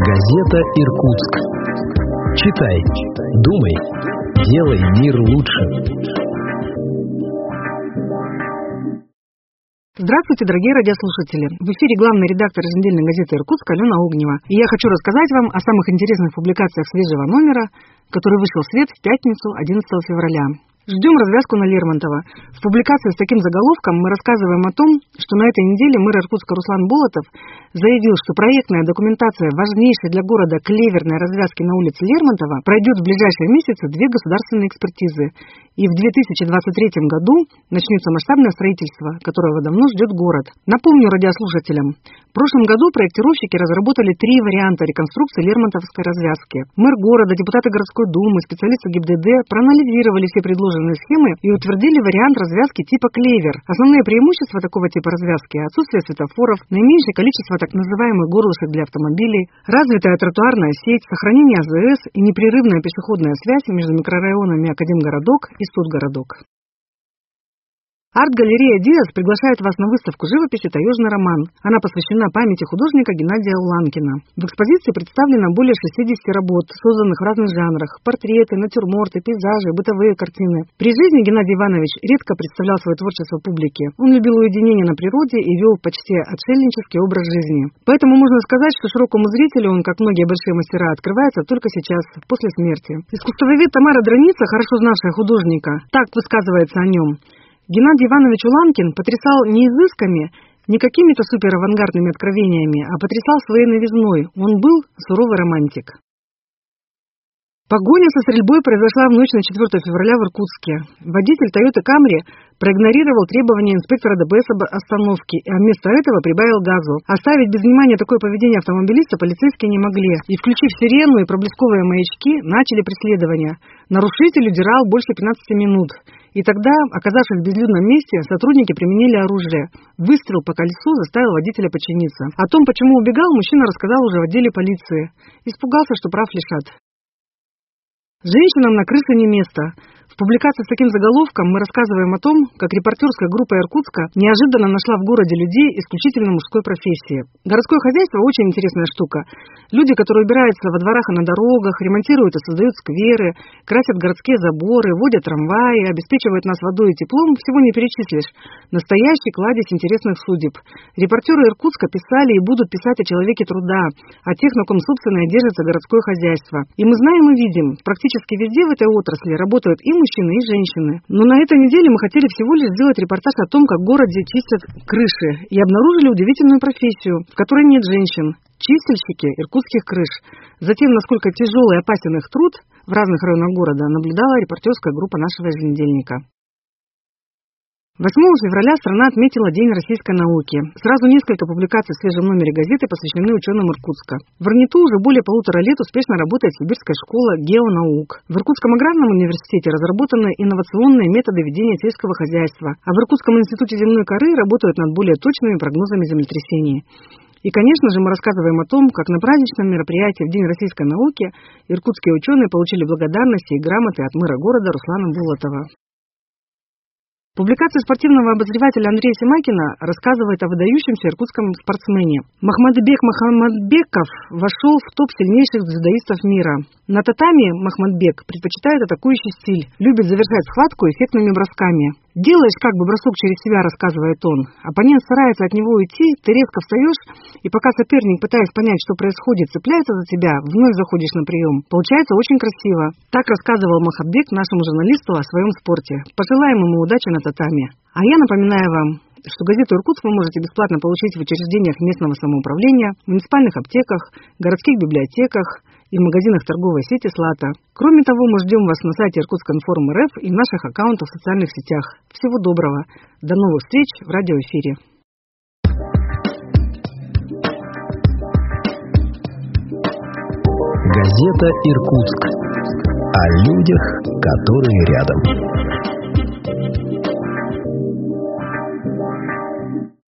Газета «Иркутск». Читай, думай, делай мир лучше. Здравствуйте, дорогие радиослушатели! В эфире главный редактор еженедельной газеты «Иркутск» Алена Огнева. И я хочу рассказать вам о самых интересных публикациях свежего номера, который вышел в свет в пятницу, 11 февраля. Ждем развязку на Лермонтова. В публикации с таким заголовком мы рассказываем о том, что на этой неделе мэр Иркутска Руслан Болотов заявил, что проектная документация важнейшей для города клеверной развязки на улице Лермонтова пройдет в ближайшие месяцы 2 государственные экспертизы. И в 2023 году начнется масштабное строительство, которого давно ждет город. Напомню радиослушателям, в прошлом году проектировщики разработали 3 варианта реконструкции Лермонтовской развязки. Мэр города, депутаты городской думы, специалисты ГИБДД проанализировали все предложенные схемы и утвердили вариант развязки типа клевер. Основные преимущества такого типа развязки – отсутствие светофоров, наименьшее количество так называемых горлышек для автомобилей, развитая тротуарная сеть, сохранение АЗС и непрерывная пешеходная связь между микрорайонами Академгородок и Студгородок. Арт-галерея «Диас» приглашает вас на выставку живописи «Таежный роман». Она посвящена памяти художника Геннадия Уланкина. В экспозиции представлено более 60 работ, созданных в разных жанрах – портреты, натюрморты, пейзажи, бытовые картины. При жизни Геннадий Иванович редко представлял свое творчество публике. Он любил уединение на природе и вел почти отшельнический образ жизни. Поэтому можно сказать, что широкому зрителю он, как многие большие мастера, открывается только сейчас, после смерти. Искусствовед Тамара Драница, хорошо знавшая художника, так высказывается о нем. Геннадий Иванович Уланкин потрясал не изысками, не какими-то суперавангардными откровениями, а потрясал своей новизной. Он был суровый романтик. Погоня со стрельбой произошла в ночь на 4 февраля в Иркутске. Водитель Toyota Camry проигнорировал требования инспектора ДПС об остановке, а вместо этого прибавил газу. Оставить без внимания такое поведение автомобилиста полицейские не могли. И, включив сирену и проблесковые маячки, начали преследование. Нарушитель удирал больше 15 минут. И тогда, оказавшись в безлюдном месте, сотрудники применили оружие. Выстрел по колесу заставил водителя подчиниться. О том, почему убегал, мужчина рассказал уже в отделе полиции. Испугался, что прав лишат. Женщинам на крыше не место. В публикации с таким заголовком мы рассказываем о том, как репортерская группа Иркутска неожиданно нашла в городе людей исключительно мужской профессии. Городское хозяйство очень интересная штука. Люди, которые убираются во дворах и на дорогах, ремонтируют и создают скверы, красят городские заборы, водят трамваи, обеспечивают нас водой и теплом, всего не перечислишь. Настоящий кладезь интересных судеб. Репортеры Иркутска писали и будут писать о человеке труда, о тех, на ком собственно держится городское хозяйство. И мы знаем и видим, практически везде в этой отрасли работают и мужчины, и женщины. Но на этой неделе мы хотели всего лишь сделать репортаж о том, как в городе чистят крыши, и обнаружили удивительную профессию, в которой нет женщин. Чистильщики иркутских крыш. Затем, насколько тяжелый и опасен их труд в разных районах города, наблюдала репортерская группа нашего еженедельника. 8 февраля страна отметила День российской науки. Сразу несколько публикаций в свежем номере газеты посвящены ученым Иркутска. В РНИТУ уже более 1,5 лет успешно работает Сибирская школа геонаук. В Иркутском аграрном университете разработаны инновационные методы ведения сельского хозяйства, а в Иркутском институте земной коры работают над более точными прогнозами землетрясений. И, конечно же, мы рассказываем о том, как на праздничном мероприятии в День российской науки иркутские ученые получили благодарности и грамоты от мэра города Руслана Болотова. Публикация спортивного обозревателя Андрея Семакина рассказывает о выдающемся иркутском спортсмене. Махмадбек Махамадбеков вошел в топ сильнейших дзюдоистов мира. На татами Махмадбек предпочитает атакующий стиль, любит завершать схватку эффектными бросками. Делаешь как бы бросок через себя, рассказывает он. Оппонент старается от него уйти, ты резко встаешь, и пока соперник, пытаясь понять, что происходит, цепляется за тебя, вновь заходишь на прием. Получается очень красиво. Так рассказывал Махамадбек нашему журналисту о своем спорте. Пожелаем ему удачи на татами. А я напоминаю вам, что газету «Иркутск» вы можете бесплатно получить в учреждениях местного самоуправления, в муниципальных аптеках, городских библиотеках и в магазинах торговой сети «Слата». Кроме того, мы ждем вас на сайте Иркутскинформ.рф и в наших аккаунтах в социальных сетях. Всего доброго. До новых встреч в радиоэфире. Газета «Иркутск». О людях, которые рядом.